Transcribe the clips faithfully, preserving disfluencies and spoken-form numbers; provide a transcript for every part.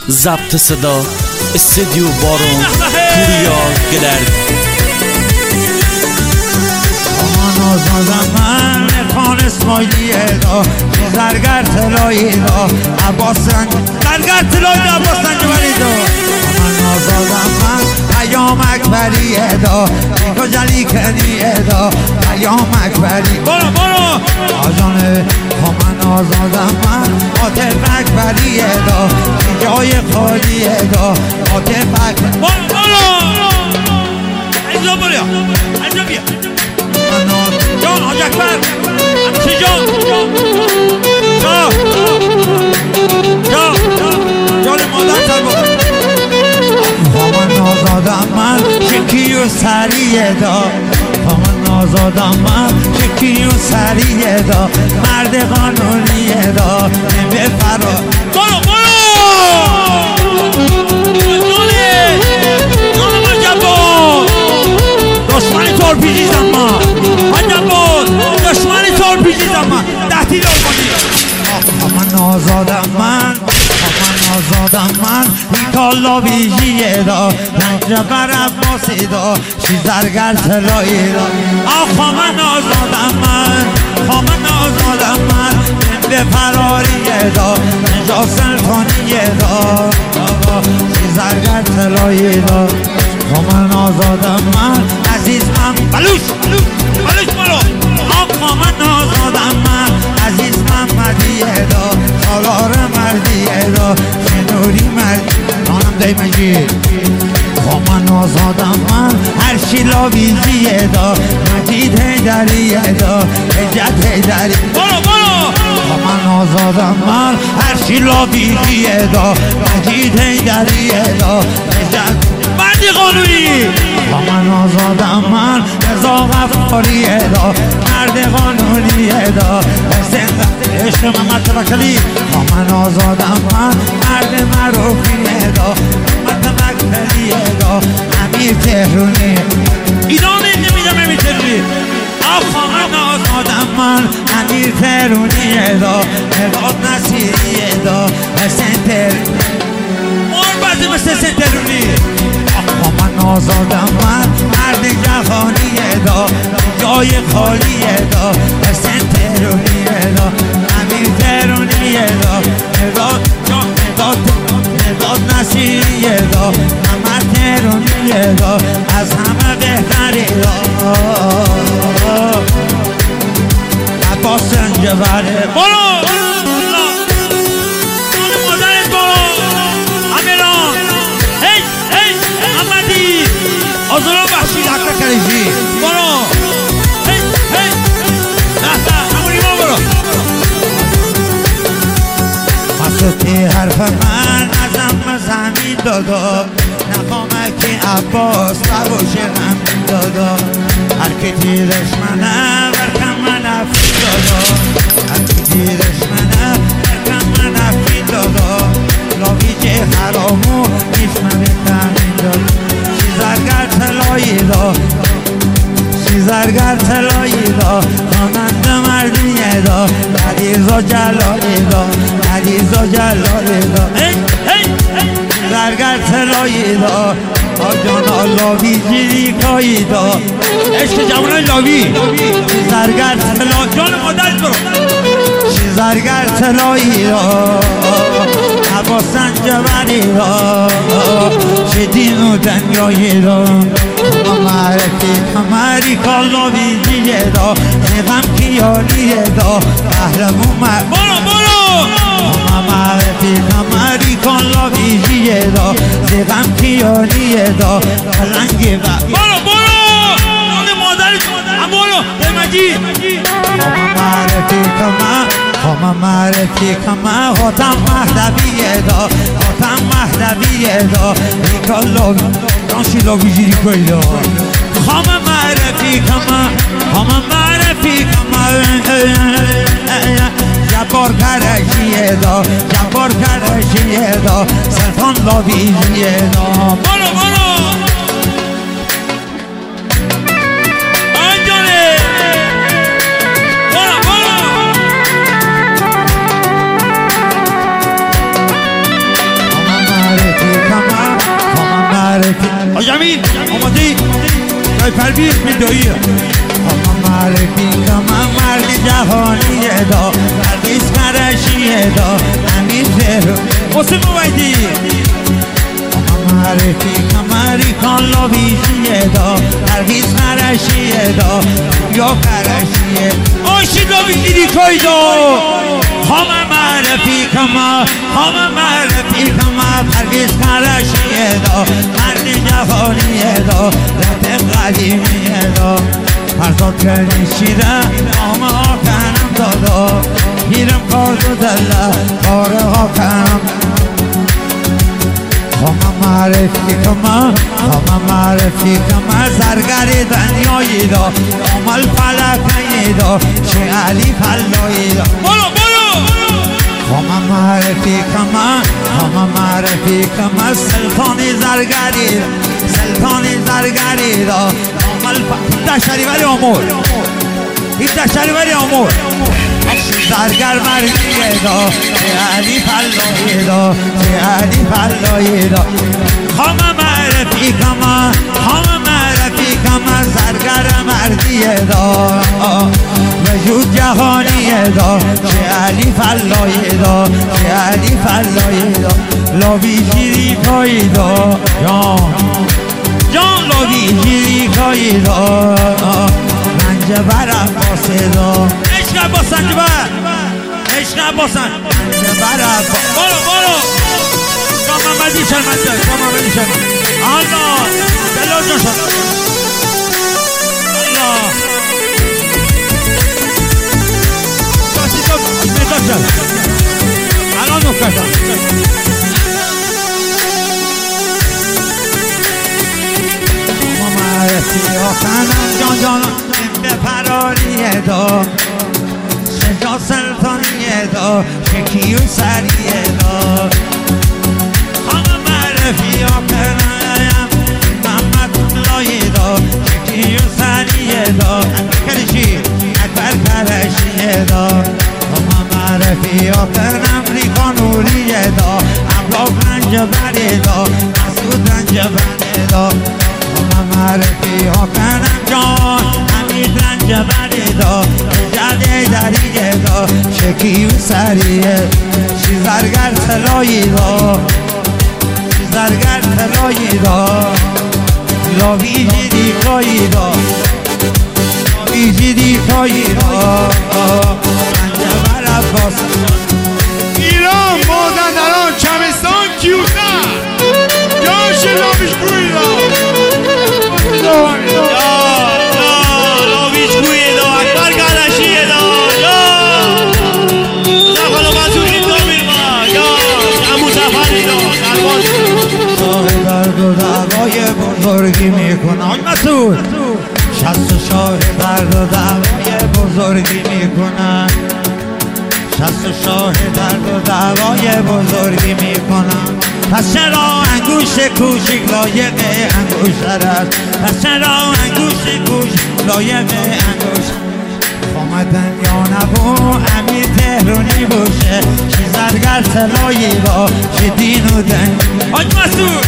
ضبط صدا استودیو بارون پوریا گلرد. آمان آزادم من ارفان اسماعیلیه دا زرگر تلایی دا عباس رنگ زرگر تلایی دا عباس رنگ بری دا. آمان آزادم من پیام اکبریه دا نیکا جلی کنیه دا پیام اکبری. برو برو آجانه آمان آزادم من عاطف اکبریه دا جای خالیه دا عاطف اکبری. برو برو اینجا بریا اینجا بیا جان حاج اکبر همیشه جان جا جا جان مادر سر بابا. آمان آزادم من شکی و سریه دا آمان آزادم من شکی و سریه دا مرد قانونیه دا نمه فرا. برو برو جانه جانه من جبان دشمنی طور پیجیزم من دشمنی طور پیجیزم من تحتیل آلمانی. آمان آزادم من آمان آزادم من ایتالا بیجیه دا نجبر عباسی دا شیزرگر تلایی دا. آخ من آزادم من آمان آزادم من به فراریه دا نجا سلطانیه دا شیزرگر تلایی دا. آمان آزادم من عزیز من بلوش بلوش برو. آقا من آزادم من عزیز محمدیه دا سالار مردیه دا شنوری مردی نانم دای مجید. آمان آزادم من هرشی لابیزیه دا مجید هیدریه دا حجت هیدری. برو برو آمان آزادم من هرشی لابیزیه دا مجید هیدریه دا حجت مردی قانونی. آمان آزادم من رضا غفاریه دا مرد قانونیه دا عشق محمد توکلی. آمان آزادم من مرد معروفیه دا محمد مکتلیه دا امیر تهرونی. ایران نمیدم امیر تهرونی. آقا من آزادم من امیر تهرونیه دا مداد نصیریه دا حسین تهرونی مار بزی مثل حسین تهرونی. آمان آزادم من مرد جهانیه دا جای خالیه دا حسین تهرونیه دا امیر تهرونیه دا مداد مداد مداد نصیریه دا محمد تهرونیه دا از همه بهتری دا عباس سنجبره. برو آزاران بخشید حقا کلیجی. برو هی هی نه نه همونی ما برو. مسوطی حرف من ازم زمین دادا نخوامکی عباس نباشه غمین دادا هر که تیرش منه برکم من افید دادا هر که تیرش منه برکم من افید دادا لاویجه حرامو نیشمه تمین دادا شیزرگر تلایی دا شیزرگر تلایی دا خواننده مردیه دا علیزا جلالی دا علیزا جلالی دا شیزرگر تلایی دا آجانا لاوی جیریکایی دا عشق جوانای لاوی شیزرگر تلایی جان مادر برو. شیزرگر تلایی دا عباس سنجبری دا شدین و دنیایی دا معرفی کمری کالاوی جیه دا نغم کیالیه دا قهرمون مر. برو برو معرفی کمری کالاوی جیه دا نغم کیالیه دا پلنگی با. برو برو نان مادری هم برو به مجید. معرفی کمر خواهم معرفی کمر خاتم مهدویه دا خاتم مهدویه دا ریکا لاوی رانشی لاوی جیری کوی دا. خواهم معرفی کمر خواهم معرفی کمر جبار کرشیه دا جبار کرشیه دا سلطان لاوی جیه دا. برو برو آنجانه برو برو حاج امین آماده جای پرویز میدویی آقا معرفی که من مرد جهانیه دا پرویز کرشیه دا امین زهر حسین مویدی آقا معرفی که مریکان لابیشیه دا پرویز کرشیه دا یا کرشیه آشی لابیشی دیکای دا همه معرفی که ما همه معرفی که ما پرویز کرشیه دا مرد جهانیه دا رت قدیمیه دا فرزاد کردی شیره نامه ها کنم دادا هیرم کارو دله کاره ها کنم همه معرفی که من همه معرفی که من زرگر دنیایی دا عمل فلکهی دا شه علی فلایی دا برو برو همه معرفی که من همه معرفی که من سلطانی زرگری سلطانی زرگری دا هیده شریوری آمور هیده شریوری آمور زرگر مردیه دا چه علی فلایی دا چه علی فلایی دا همه معرفی کما همه معرفی کما زرگر مردیه دا وجود جهانیه دا چه علی فلایی دا چه علی فلایی دا لابی جیری پایی دا جان جان لابی جیری پایی دا منجبر عباسه دا عشق عباس منجبر عشق عباس منجبر عباس برو برو جان محمدی شرمنده جان محمدی شرمنده الله دلو جان شد الله جاسی جان مداد جان الان نکردم آخنم جان جانم به پراریه دا شجا سلطانیه دا شکی و سریه دا همه معرفی آخنم محمد لایه دا شکی و سریه دا کرشی اکبر کرشیه دا همه معرفی آخنم ریخا نوریه دا املاک رنجبره دا مسعود رنجبره دا معرفی ها کنم جان حمید رنجبری دا جده دریه دا شکی و سریه شیزرگر سلایی دا شیزرگر سلایی دا لاویجی دیکایی دا لاویجی دیکایی دا رنجبر عباس ایران مازندران چمستان کیوسر جاش لاویج گوی دا یا یا لاویج گوی دا اکبر کرشیه دا یا زفر و منصوری دامیر ما یا امو زفری دا درباز شاه درد و دعوای بزرگی میکنه آج مسعود شست و شاه درد و دعوای بزرگی میکنه شست و شاه درد و دعوای بزرگی میکنه پس چرا انگوش کوچیک لایق انگوشتر است پس چرا انگوش کوچیک لایق انگوشتر آمدن یا نبو امیر تهرونی باشه چی زرگر سلایی با چی دین و دن آج مسعود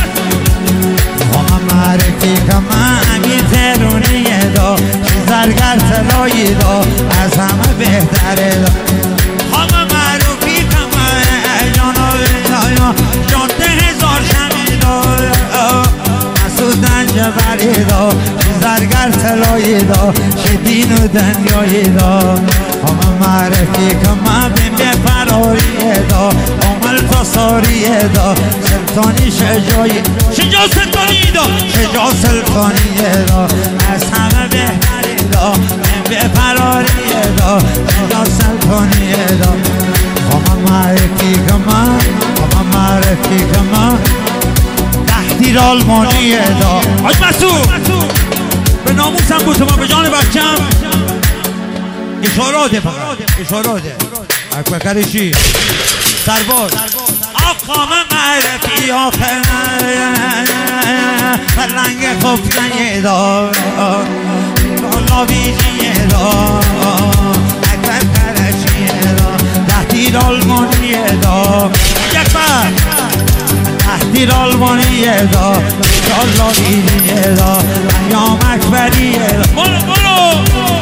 آمه معرفی که من امیر تهرونیه دا چی زرگر سلایی دا از همه بهتره دا آمه معرفی که من جانا جان ده هزار شمیدا مسعود رنجبری دا زرگر سلایی دا چه دین و دنیایی دا همه معرفی که من بین به فراریه دا عمل تصاریه دا سلطانی شجایی شجا سلطانی دا شجا سلطانیه دا از همه بهتری دا بین به فراریه دا شجا سلطانیه دا همه معرفی که من همه معرفی که من تحتیر آلمانیه دا آج مسعود به ناموسم بود تو من به جان بچم اشاراته فقط اشاراته اکبر کرشی سرباز آقا من معرفی آخر فرنگ خفتنیه دا لاویجیه دا اکبر کرشیه دا تحتیر آلمانیه دا اکبر تحتیر امیر آلمانیه دا ایشالله دیدیه دا ایام اکبریه دا برو برو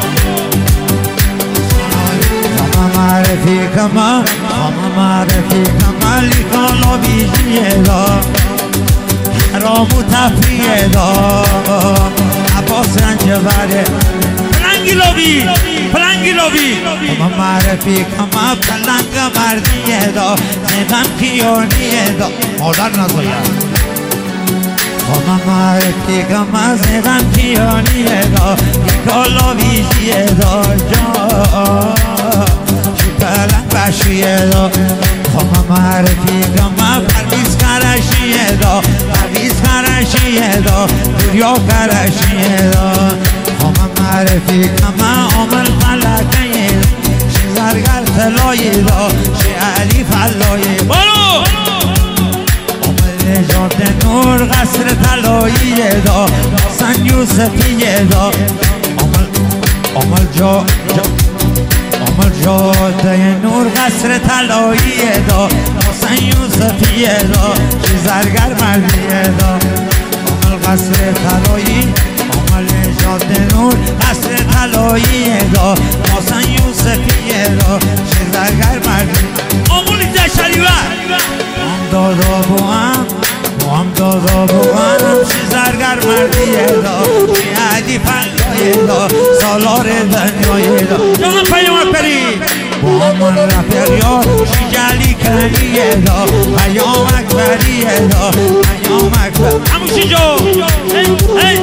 خامه معرفی کما خامه معرفی کما لیکالا بیجیه دا حرام و تفریه دا عباس رنجبره پلنگی لابی پلنگی لابی خامه معرفی کما پلنگ مردیه دا زیدم کیانیه دا مادر نزاید خامه معرفی کما زیدم کیانیه دا لیکالا بیجیه دا جا پلنگ بشیه دا خامه معرفی کما پرویز کرشیه دا پرویز کرشیه دا دوریا کرشیه دا خامه معرفی کما عامل فلکیه شی زرگر طلایه دا شی علی فلایه برو عامل نجات نور قصر طلاییه دا حسن یوسفیه دا عامل عامل جا جا عامل جاده نور قصر طلاییه دا حسن یوسفیه دا چی زرگر مردیه دا عامل قصر طلایی عامل جاده نور قصر طلاییه دا حسن یوسفیه دا چی زرگر مردیه آمولی جشریوه هم دادا بو هم بو هم دادا بو هم چی زرگر مردیه دا چی عدی فلایه دا سالار دنیایه دا جانم پیام پری با من رفیق یار شی جلی کریه دا پیام اکبریه دا پیام اکبر هموشی جو هی هی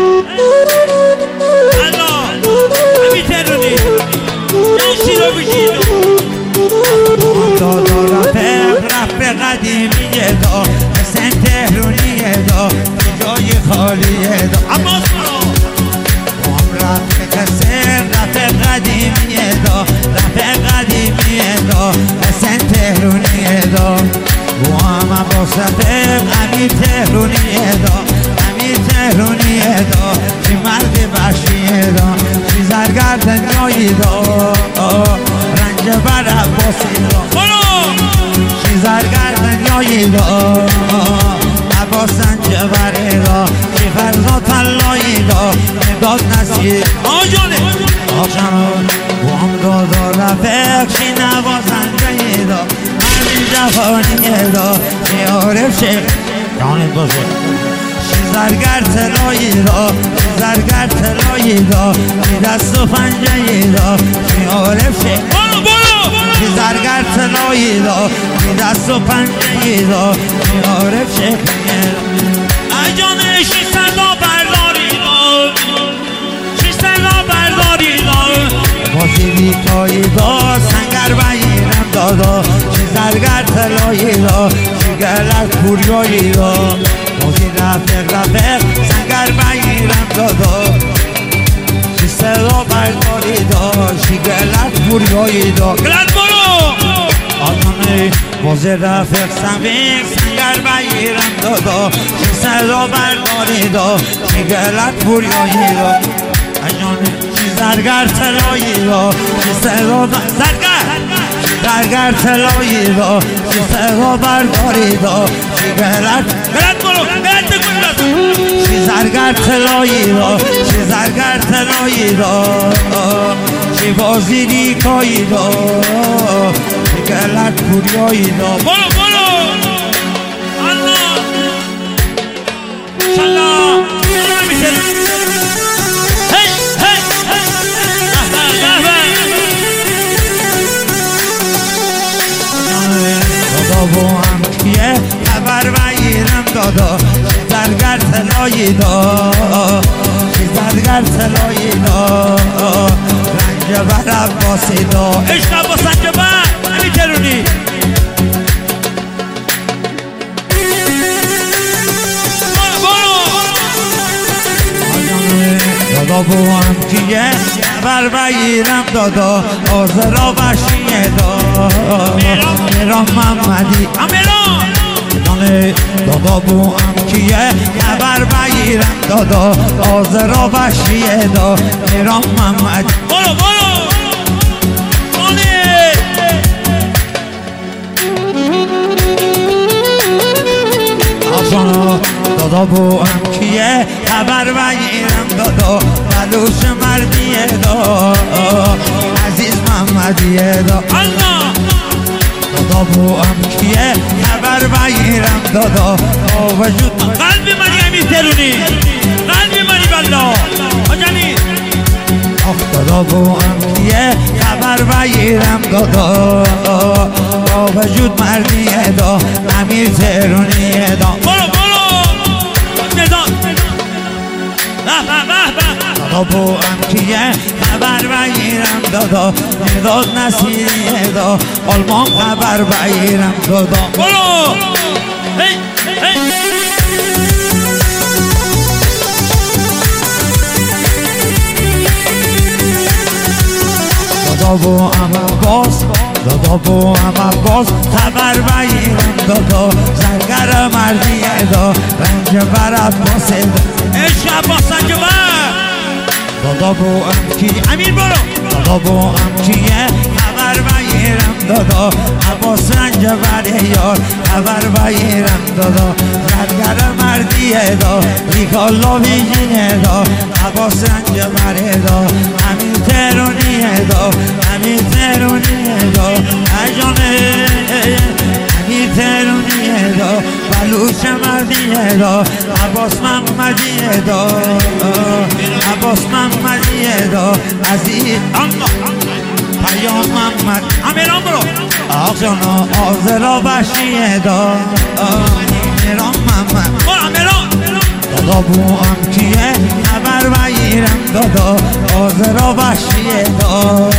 الله همی ترونی جنشی رو بشیدو دادا رفیق رفیق قدیمیه دا حسین تهرونیه دا جای خالیه دا عباس برو هم رفیق حسین رفیق قدیمیه دا رفیق قدیمیه دا حسین تهرونیه دا و هم عباس رفیق امیر تهرونیه دا امیر تهرونیه دا چی مرد بخشیه دا چی زرگر دنیایی دا رنج بر عباسی دا برو چی زرگر دنیایی دا عباس رنج بره دا چی فرزا تلایی دا امداد نسیر آجانه آجان و هم دادا رفیق چی نوازنجه دا مرد جوانیه دا چی عارف شیخ جانت باشه چی زرگر تلایی دا چی زرگر تلایی دا چی دست و پنجه دا چی عارف شیخ برو برو چی زرگر تلایی دا چی دست و پنجه دا چی عارف شیخ آجانه شیستن را برداری را شیستن را برداری را بازی بیتایی دا سنگر بگیرم دادا چی زرگر تلایی دا چی گلت پوریایی دا بازی رفیق رفیق سنگر بگیرم دادا چی صدا برداری دا چی گلت پوریایی دا گلت برو آدمه بازی رفیق سنگیق سنگر بگیرم دادا چی صدا برداری دا چی گلت پوریایی دا اجانه چی زرگر تلایی دا چی صدا زرگر زرگر تلایی دا چی صدا برداری دا چی گلت گلت برو گلت بگو چی زرگر تلایی دا چی زرگر تلایی دا چی بازی نیکایی دا چی گلت پوریایی دا برو برو الله انشالله نمیشه هی هی دادا با هم کیه خبر بگیرم دادا زرگر تلایی دا چی زرگر تلایی دا رنج بر عباسی دا عشق با سنجبه نمیترونی دادا با هم کیه خبر بگیرم دادا آزرا بشیه دا میران محمدی امیران جانه دادا بو هم کیه خبر بگیرم دادا آزرا بشیه دا میران محمدی برو برو آشانا دادا بو ام کیه خبر بگیرم دادا بلوش مردیه دا عزیز محمدیه دا دادا بو ام کیه خبر بگیرم دادا با وجود قلبی منی امیر ترونی قلبی منی بلا آجانی آخ دادا بو ام کیه خبر بگیرم دادا با وجود مردیه دا امیر ترونیه دا برو برو نزان به به به دادا بو ام کیه خبر بگیرم دادا مرداد نصیریه دا آلمان خبر بگیرم دادا برو هی هی دادا بو ام عباس دادا بو ام عباس خبر بگیرم دادا زنگر مردیه دا رنج بر عباس دا عشق عباس سنجبر دادا بو ام کی امیر برو دادا بو ام کیه خبر بگیرم دادا عباس رنج بر یار خبر بگیرم دادا زنگر مردیه دا ریکالا بیجینه دا عباس رنج بر دا امیر ترونیه دا امیر ترونیه دا اجانه امیر ترونیه دا بلوش مردیه دا عباس محمدیه دا عباس محمدیه دا عزیز پیام محمد امیران برو آخ جانا آزرا بشیه دا امیران محمد برو امیران دادا بو ام کیه خبر بگیرم دادا آزرا بشیه دا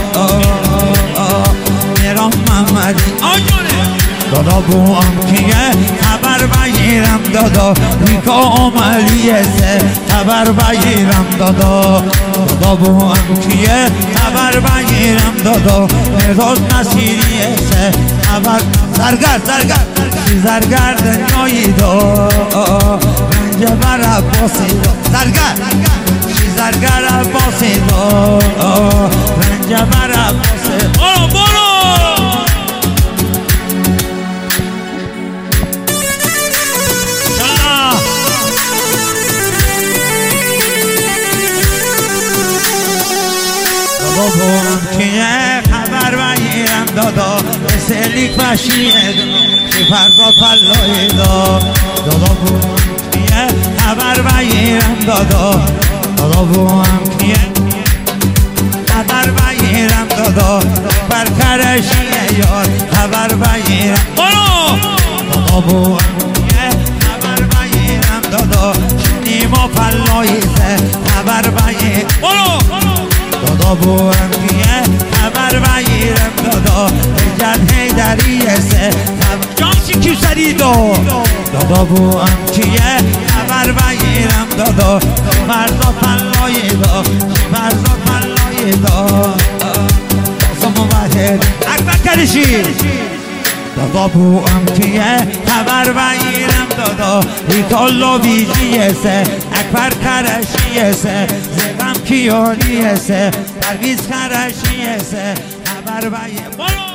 امیران محمدی آجانه دادا بو ام کیه خبر بگیرم دادا ریکا عملیه سه خبر بگیرم دادا دادا بو ام کیه خبر بگیرم دادا مرداد نصیریه سه خبر زرگر زرگر زرگر دنیایی دا رنج بر عباسی دا زرگر زرگر عباسی دا رنج بر عباسی برو برو دادا بو ام کیه خبر بگیرم دادا مثل لیک بشیه دا فردا پلای دا دادا بو ام کیه خبر بگیرم دادا دادا بو ام کیه خبر بگیرم دادا برکرشیه یار خبر بگیرم برو دادا بو ام کیه خبر بگیرم دادا نیما پلایزه خبر بگیرم برو دادا بو ام کیه خبر بگیرم دادا جد حیدریه سه جامسی کیوسری دا دادا بو ام کیه خبر بگیرم دادا فرزا پلای دا فرزا پلای دا سمو بحر اکبر کرشی دادا بو ام کیه خبر بگیرم دادا ریکالا بیجیه سه اکبر کرشیه سه زغم کیانیه سه پرویز کرشیه سه خبر بگیرم